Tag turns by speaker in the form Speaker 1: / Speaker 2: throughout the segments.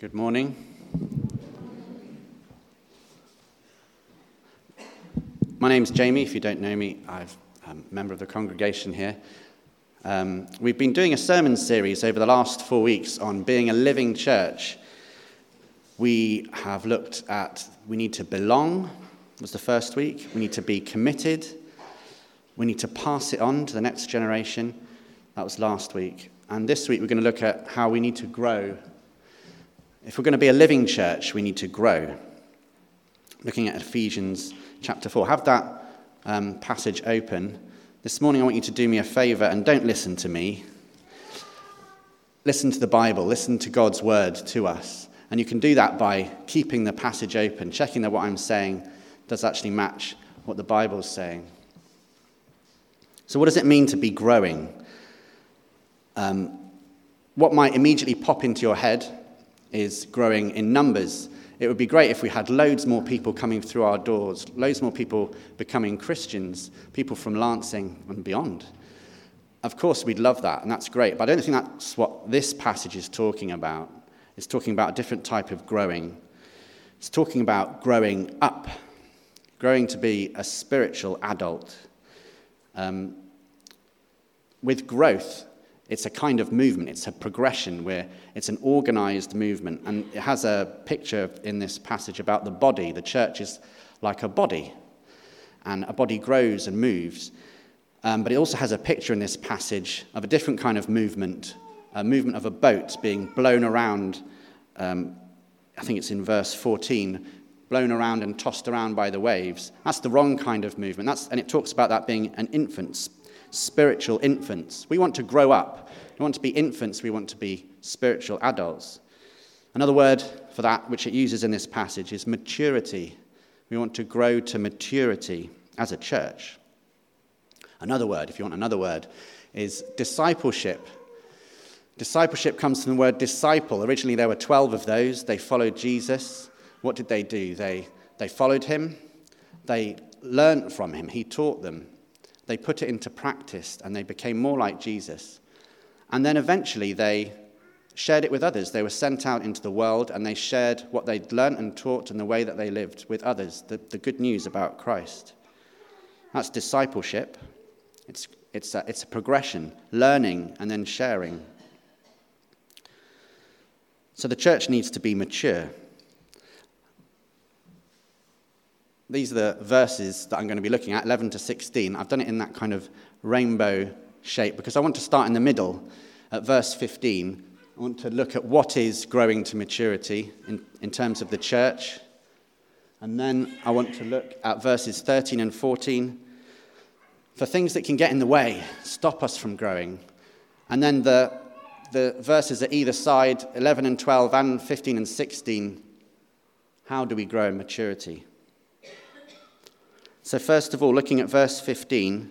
Speaker 1: Good morning. My name's Jamie. If you don't know me, I'm a member of the congregation here. We've been doing a sermon series over the last 4 weeks on being a living church. We have looked at we need to belong, was the first week. We need to be committed. We need to pass it on to the next generation. That was last week. And this week we're going to look at how we need to grow. If we're going to be a living church, we need to grow. Looking at Ephesians chapter 4. Have that passage open. This morning I want you to do me a favour and don't listen to me. Listen to the Bible. Listen to God's word to us. And you can do that by keeping the passage open, checking that what I'm saying does actually match what the Bible's saying. So what does it mean to be growing? What might immediately pop into your head is growing in numbers. It would be great if we had loads more people coming through our doors, loads more people becoming Christians, people from Lancing and beyond. Of course, we'd love that, and that's great, but I don't think that's what this passage is talking about. It's talking about a different type of growing. It's talking about growing up, growing to be a spiritual adult. With growth, it's a kind of movement. It's a progression where it's an organized movement. And it has a picture in this passage about the body. The church is like a body. And a body grows and moves. But it also has a picture in this passage of a different kind of movement. A movement of a boat being blown around. I think it's in verse 14. Blown around and tossed around by the waves. That's the wrong kind of movement. And it talks about that being an infant. Spiritual infants. We want to grow up. We want to be infants. We want to be spiritual adults. Another word for that, which it uses in this passage, is maturity. We want to grow to maturity as a church. Another word, if you want another word, is discipleship. Discipleship comes from the word disciple. Originally there were 12 of those. They followed Jesus. What did they do? They followed him. They learned from him. He taught them. They put it into practice and they became more like Jesus. And then eventually they shared it with others. They were sent out into the world and they shared what they'd learned and taught and the way that they lived with others, the good news about Christ. That's discipleship. It's a progression, learning and then sharing. So the church needs to be mature. These are the verses that I'm going to be looking at, 11 to 16. I've done it in that kind of rainbow shape because I want to start in the middle at verse 15. I want to look at what is growing to maturity in terms of the church. And then I want to look at verses 13 and 14 for things that can get in the way, stop us from growing. And then the verses at either side, 11 and 12 and 15 and 16, how do we grow in maturity? So first of all, looking at verse 15,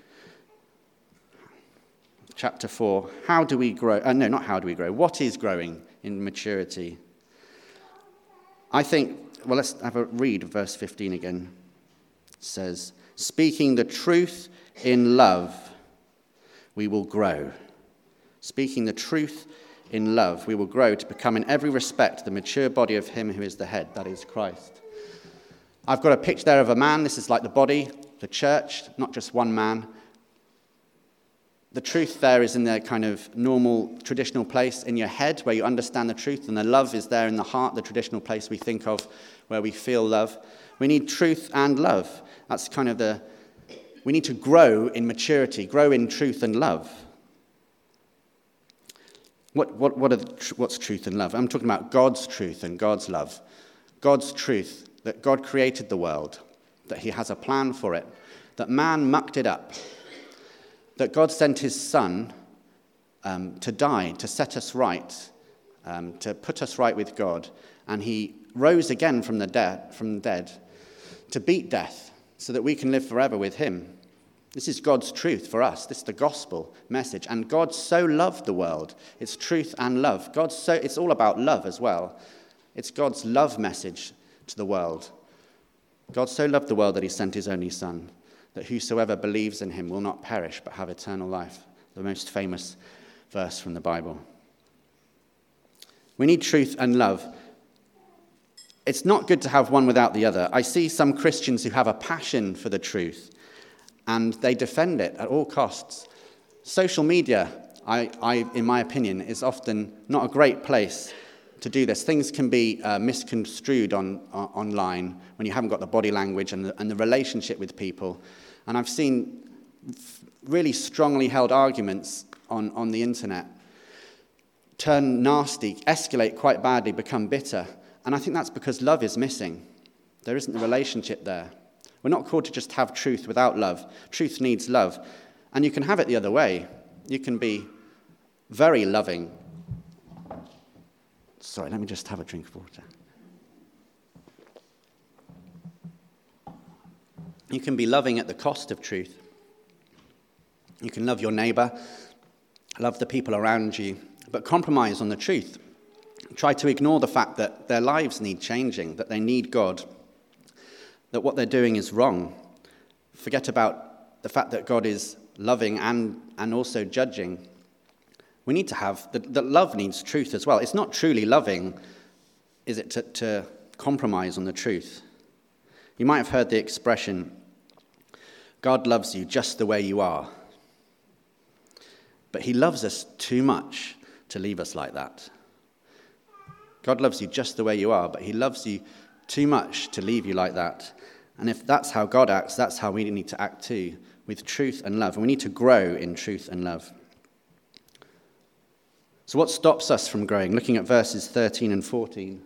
Speaker 1: chapter 4, how do we grow? No, not how do we grow. What is growing in maturity? I think, well, let's have a read of verse 15 again. It says, speaking the truth in love, we will grow. Speaking the truth in love, we will grow to become in every respect the mature body of him who is the head, that is Christ. I've got a picture there of a man. This is like the body, the church, not just one man. The truth there is in the kind of normal, traditional place in your head where you understand the truth, and the love is there in the heart, the traditional place we think of where we feel love. We need truth and love. That's kind of we need to grow in maturity, grow in truth and love. What's truth and love? I'm talking about God's truth and God's love. God's truth. That God created the world, that he has a plan for it, that man mucked it up, that God sent his son to die, to set us right, to put us right with God, and he rose again from the dead to beat death so that we can live forever with him. This is God's truth for us. This is the gospel message. And God so loved the world. It's truth and love. It's all about love as well. It's God's love message to the world. God so loved the world that he sent his only son, that whosoever believes in him will not perish but have eternal life. The most famous verse from the Bible. We need truth and love. It's not good to have one without the other. I see some Christians who have a passion for the truth, and they defend it at all costs. Social media, in my opinion, is often not a great place to do this. Things can be misconstrued online when you haven't got the body language and the relationship with people. And I've seen really strongly held arguments on the internet turn nasty, escalate quite badly, become bitter. And I think that's because love is missing. There isn't a relationship there. We're not called to just have truth without love. Truth needs love. And you can have it the other way. You can be very loving. Sorry, let me just have a drink of water. You can be loving at the cost of truth. You can love your neighbour, love the people around you, but compromise on the truth. Try to ignore the fact that their lives need changing, that they need God, that what they're doing is wrong. Forget about the fact that God is loving and also judging. We need to have, that love needs truth as well. It's not truly loving, is it, to compromise on the truth. You might have heard the expression, God loves you just the way you are. But he loves us too much to leave us like that. God loves you just the way you are, but he loves you too much to leave you like that. And if that's how God acts, that's how we need to act too, with truth and love. And we need to grow in truth and love. So what stops us from growing? Looking at verses 13 and 14.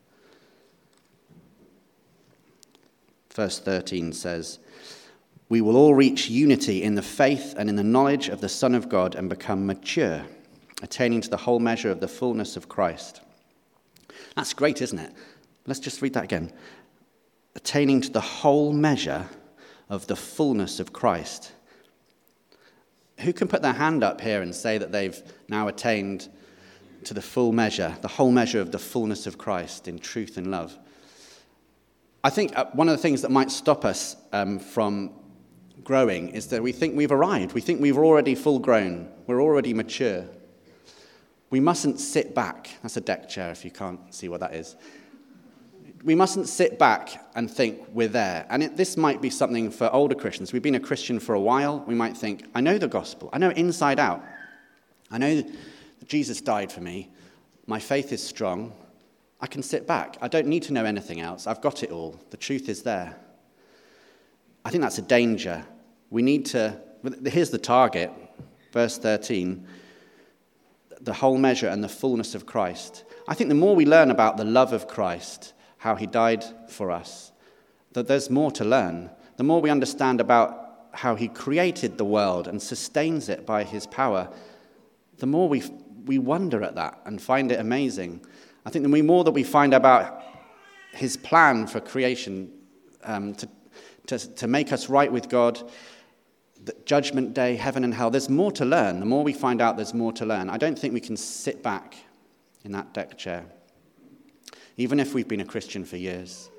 Speaker 1: Verse 13 says, "We will all reach unity in the faith and in the knowledge of the Son of God and become mature, attaining to the whole measure of the fullness of Christ." That's great, isn't it? Let's just read that again. Attaining to the whole measure of the fullness of Christ. Who can put their hand up here and say that they've now attained to the full measure, the whole measure of the fullness of Christ in truth and love? I think one of the things that might stop us from growing is that we think we've arrived. We think we're already full grown. We're already mature. We mustn't sit back. That's a deck chair if you can't see what that is. We mustn't sit back and think we're there. And this might be something for older Christians. We've been a Christian for a while. We might think, I know the gospel. I know it inside out. I know that Jesus died for me. My faith is strong. I can sit back. I don't need to know anything else. I've got it all. The truth is there. I think that's a danger. We need to, here's the target, verse 13, the whole measure and the fullness of Christ. I think the more we learn about the love of Christ, how he died for us, that there's more to learn. The more we understand about how he created the world and sustains it by his power, the more we wonder at that and find it amazing. I think the more that we find about his plan for creation, to make us right with God, the judgment day, heaven and hell, there's more to learn. The more we find out, there's more to learn. I don't think we can sit back in that deck chair, even if we've been a Christian for years.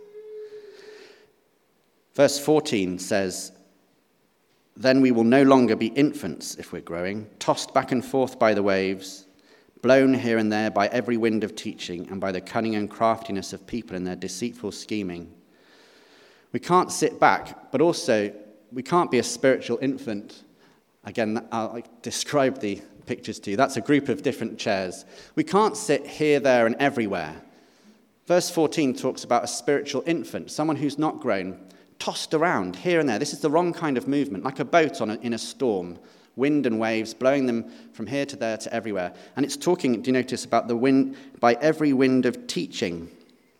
Speaker 1: Verse 14 says, "Then we will no longer be infants if we're growing, tossed back and forth by the waves, blown here and there by every wind of teaching and by the cunning and craftiness of people in their deceitful scheming." We can't sit back, but also we can't be a spiritual infant. Again, I'll describe the pictures to you. That's a group of different chairs. We can't sit here, there, and everywhere. Verse 14 talks about a spiritual infant, someone who's not grown, tossed around here and there. This is the wrong kind of movement, like a boat in a storm, wind and waves, blowing them from here to there to everywhere. And it's talking, do you notice, about the wind, by every wind of teaching.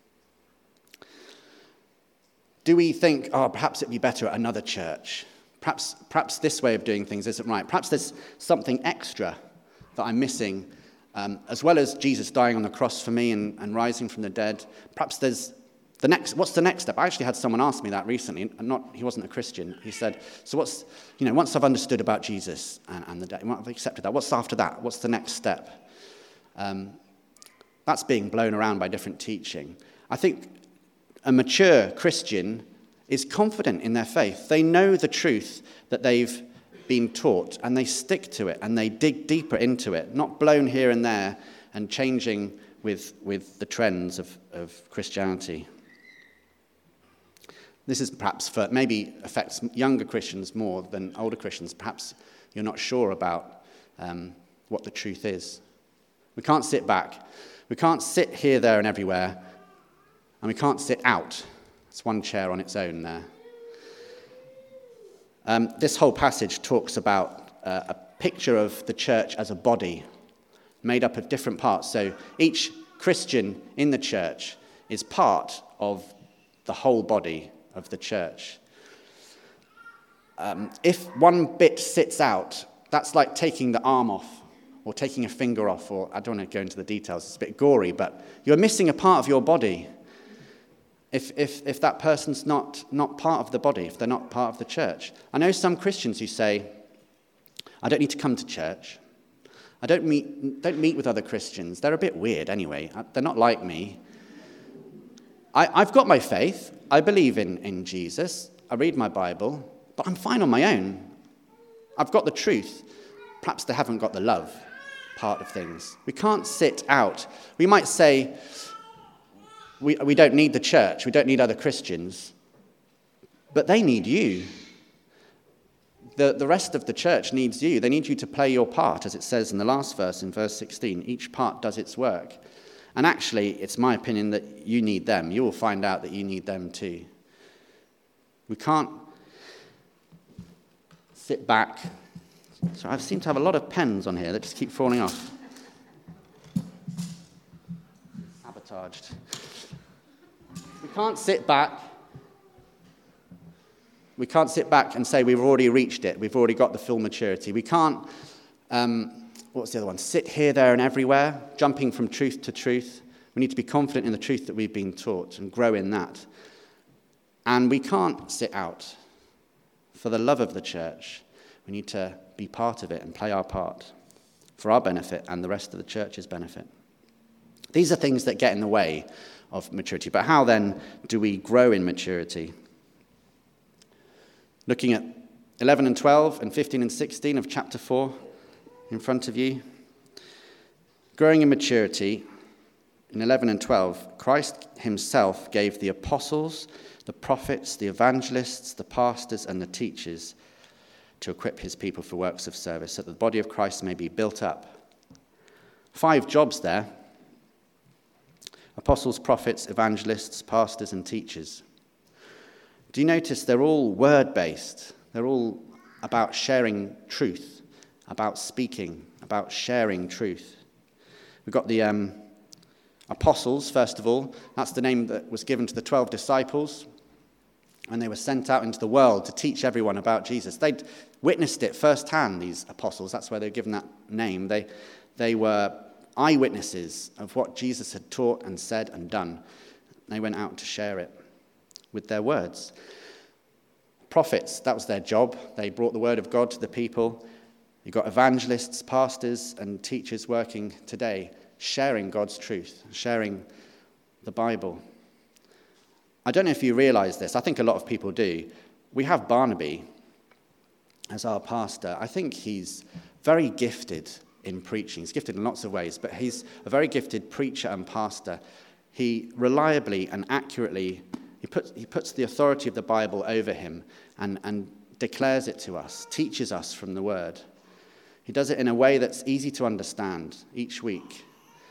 Speaker 1: Do we think, perhaps it'd be better at another church? Perhaps this way of doing things isn't right. Perhaps there's something extra that I'm missing, as well as Jesus dying on the cross for me and rising from the dead. Perhaps there's what's the next step? I actually had someone ask me that recently, and he wasn't a Christian. He said, so once I've understood about Jesus and the dead, once I've accepted that, what's after that? What's the next step? That's being blown around by different teaching. I think a mature Christian is confident in their faith. They know the truth that they've been taught, and they stick to it, and they dig deeper into it, not blown here and there and changing with the trends of Christianity. This is perhaps maybe affects younger Christians more than older Christians. Perhaps you're not sure about what the truth is. We can't sit back. We can't sit here, there, and everywhere. And we can't sit out. It's one chair on its own there. This whole passage talks about a picture of the church as a body made up of different parts. So each Christian in the church is part of the whole body of the church. If one bit sits out, that's like taking the arm off or taking a finger off, or I don't want to go into the details, it's a bit gory, but you're missing a part of your body. If that person's not part of the body, if they're not part of the church. I know some Christians who say, I don't need to come to church. I don't meet with other Christians. They're a bit weird anyway. They're not like me. I've got my faith. I believe in Jesus. I read my Bible, but I'm fine on my own. I've got the truth. Perhaps they haven't got the love part of things. We can't sit out. We might say, we don't need the church, we don't need other Christians, but they need you. The rest of the church needs you. They need you to play your part, as it says in the last verse, in verse 16. Each part does its work. And actually, it's my opinion that you need them. You will find out that you need them too. We can't sit back. So I seem to have a lot of pens on here that just keep falling off. Sabotaged. We can't sit back. We can't sit back and say we've already reached it. We've already got the full maturity. We can't, what's the other one? Sit here, there, and everywhere, jumping from truth to truth. We need to be confident in the truth that we've been taught and grow in that. And we can't sit out. For the love of the church, we need to be part of it and play our part for our benefit and the rest of the church's benefit. These are things that get in the way of maturity. But how then do we grow in maturity? Looking at 11 and 12 and 15 and 16 of chapter 4 in front of you. Growing in maturity, in 11 and 12, Christ himself gave the apostles, the prophets, the evangelists, the pastors, and the teachers to equip his people for works of service, so that the body of Christ may be built up. 5 jobs there. Apostles, prophets, evangelists, pastors, and teachers. Do you notice they're all word-based? They're all about sharing truth, about speaking, about sharing truth. We've got the apostles, first of all. That's the name that was given to the 12 disciples when they were sent out into the world to teach everyone about Jesus. They'd witnessed it firsthand, these apostles. That's why they were given that name. They were eyewitnesses of what Jesus had taught and said and done. They went out to share it with their words. Prophets, that was their job. They brought the word of God to the people. You've got evangelists, pastors, and teachers working today, sharing God's truth, sharing the Bible. I don't know if you realize this. I think a lot of people do. We have Barnaby as our pastor. I think he's very gifted in preaching. He's gifted in lots of ways, but he's a very gifted preacher and pastor. He reliably and accurately He puts the authority of the Bible over him and declares it to us, teaches us from the word. He does it in a way that's easy to understand each week.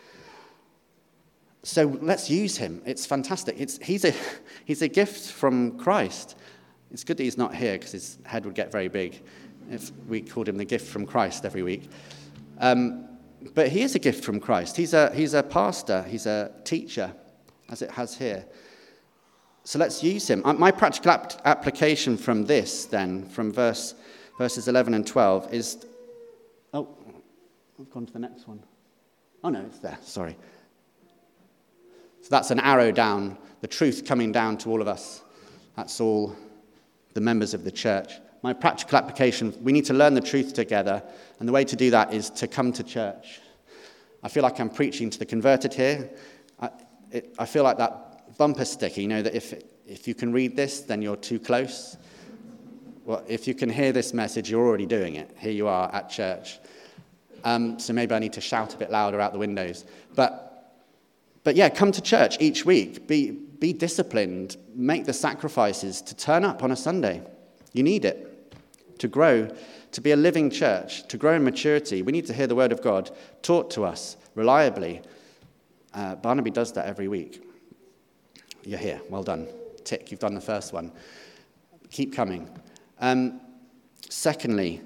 Speaker 1: So let's use him. It's fantastic. He's a gift from Christ. It's good that he's not here because his head would get very big if we called him the gift from Christ every week. But he is a gift from Christ. He's a pastor. He's a teacher, as it has here. So let's use him. My practical application from this, then, from verses 11 and 12, is... Oh, I've gone to the next one. Oh, no, it's there. Sorry. So that's an arrow down, the truth coming down to all of us. That's all the members of the church. My practical application, we need to learn the truth together, and the way to do that is to come to church. I feel like I'm preaching to the converted here. I feel like that bumper sticker, that if you can read this, then you're too close. Well, if you can hear this message, you're already doing it. Here you are at church. So maybe I need to shout a bit louder out the windows. But yeah, come to church each week. Be disciplined. Make the sacrifices to turn up on a Sunday. You need it to grow, to be a living church, to grow in maturity. We need to hear the word of God taught to us reliably. Barnaby does that every week. You're here. Well done. Tick. You've done the first one. Keep coming. Secondly,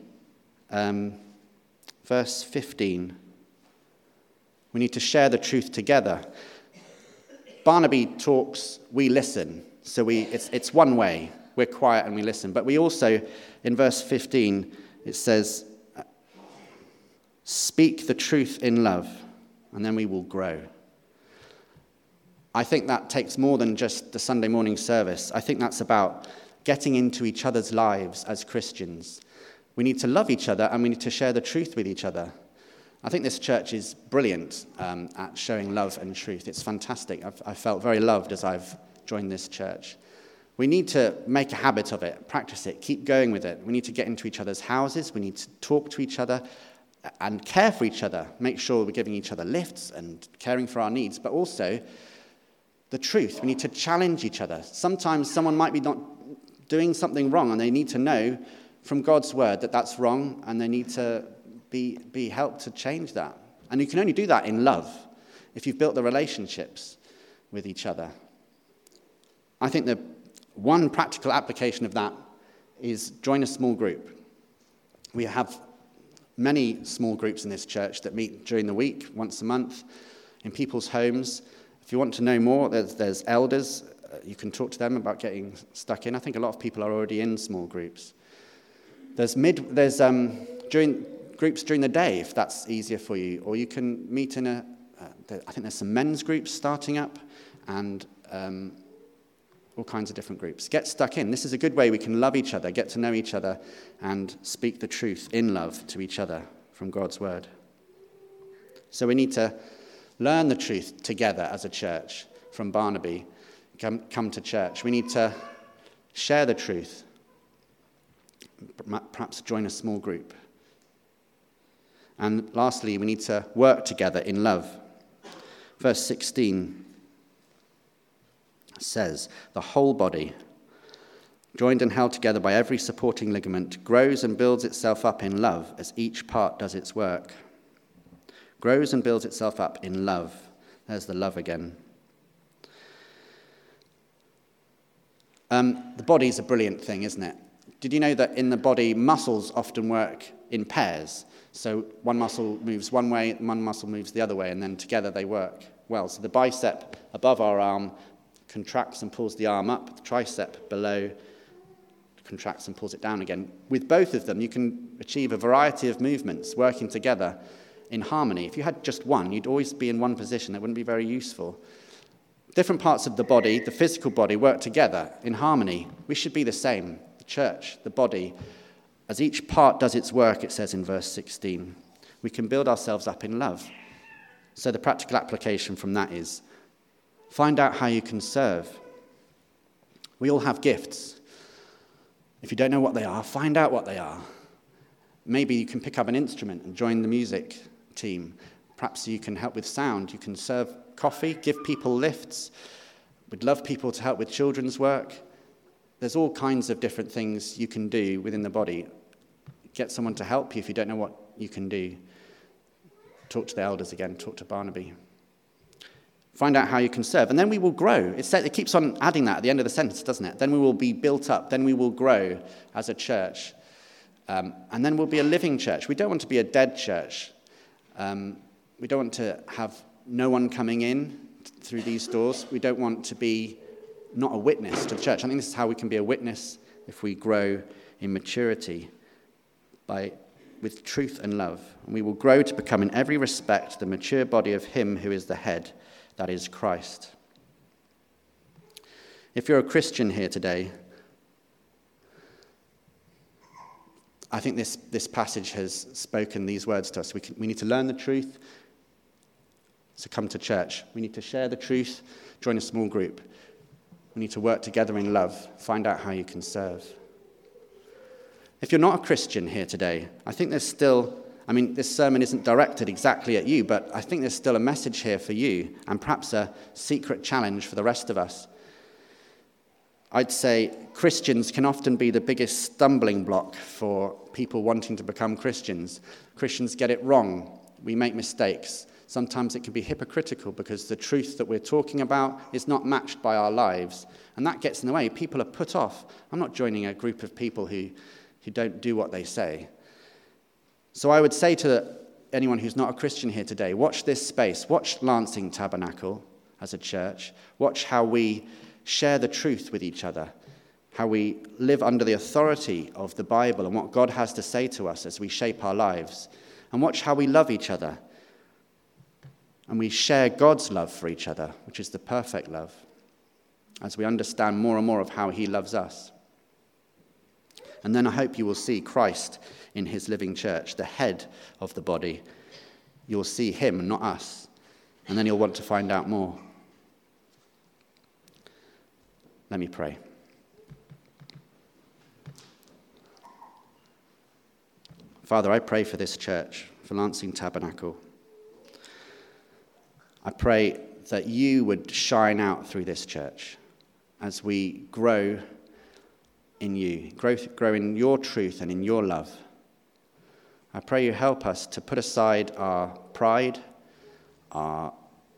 Speaker 1: verse 15. We need to share the truth together. Barnaby talks, we listen. So it's one way. We're quiet and we listen. But we also, in verse 15, it says, speak the truth in love, and then we will grow. I think that takes more than just the Sunday morning service. I think that's about getting into each other's lives as Christians. We need to love each other and we need to share the truth with each other. I think this church is brilliant at showing love and truth. It's fantastic. I've felt very loved as I've joined this church. We need to make a habit of it, practice it, keep going with it. We need to get into each other's houses. We need to talk to each other and care for each other. Make sure we're giving each other lifts and caring for our needs, but also the truth. We need to challenge each other. Sometimes someone might be not doing something wrong and they need to know from God's word that that's wrong, and they need to be helped to change that. And you can only do that in love if you've built the relationships with each other. I think the one practical application of that is join a small group. We have many small groups in this church that meet during the week, once a month, in people's homes. If you want to know more, there's elders. You can talk to them about getting stuck in. I think a lot of people are already in small groups. There's groups during the day, if that's easier for you, or you can meet in I think there's some men's groups starting up, and all kinds of different groups. Get stuck in. This is a good way we can love each other, get to know each other, and speak the truth in love to each other from God's word. So we need to learn the truth together as a church from Barnaby. Come to church. We need to share the truth. Perhaps join a small group. And lastly, we need to work together in love. Verse 16 says, the whole body, joined and held together by every supporting ligament, grows and builds itself up in love as each part does its work. Grows and builds itself up in love. There's the love again. The body's a brilliant thing, isn't it? Did you know that in the body, muscles often work in pairs? So one muscle moves one way, one muscle moves the other way, and then together they work well. So the bicep above our arm contracts and pulls the arm up. The tricep below contracts and pulls it down again. With both of them, you can achieve a variety of movements working together in harmony. If you had just one, you'd always be in one position. That wouldn't be very useful. Different parts of the body, the physical body, work together in harmony. We should be the same. The church, the body, as each part does its work, it says in verse 16, we can build ourselves up in love. So the practical application from that is, find out how you can serve. We all have gifts. If you don't know what they are, find out what they are. Maybe you can pick up an instrument and join the music team. Perhaps you can help with sound. You can serve coffee, give people lifts. We'd love people to help with children's work. There's all kinds of different things you can do within the body. Get someone to help you if you don't know what you can do. Talk to the elders again, talk to Barnaby. Find out how you can serve, and then we will grow. It keeps on adding that at the end of the sentence, doesn't it? Then we will be built up, then we will grow as a church, and then we'll be a living church. We don't want to be a dead church. We don't want to have no one coming in through these doors. We don't want to be not a witness to the church. I think this is how we can be a witness if we grow in maturity with truth and love. And we will grow to become in every respect the mature body of him who is the head, that is Christ. If you're a Christian here today, I think this passage has spoken these words to us. We need to learn the truth, so come to church. We need to share the truth, join a small group. We need to work together in love, find out how you can serve. If you're not a Christian here today, I think there's still I mean, this sermon isn't directed exactly at you, but I think there's still a message here for you, and perhaps a secret challenge for the rest of us. I'd say Christians can often be the biggest stumbling block for people wanting to become Christians. Christians get it wrong. We make mistakes. Sometimes it can be hypocritical because the truth that we're talking about is not matched by our lives. And that gets in the way. People are put off. I'm not joining a group of people who don't do what they say. So I would say to anyone who's not a Christian here today, watch this space. Watch Lancing Tabernacle as a church. Watch how we share the truth with each other, how we live under the authority of the Bible and what God has to say to us as we shape our lives. And watch how we love each other. And we share God's love for each other, which is the perfect love, as we understand more and more of how he loves us. And then I hope you will see Christ in his living church, the head of the body. You'll see him, not us. And then you'll want to find out more. Let me pray. Father, I pray for this church, for Lancing Tabernacle. I pray that you would shine out through this church as we grow in you, grow in your truth and in your love. I pray you help us to put aside our pride, our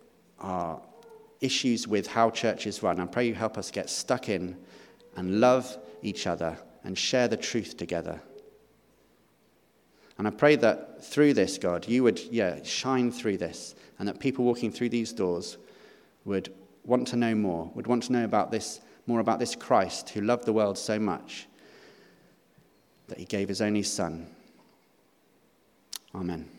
Speaker 1: issues with how churches run. I pray you help us get stuck in and love each other and share the truth together. And I pray that through this, God, you would shine through this, and that people walking through these doors would want to know more, would want to know more about this Christ who loved the world so much that he gave his only Son. Amen.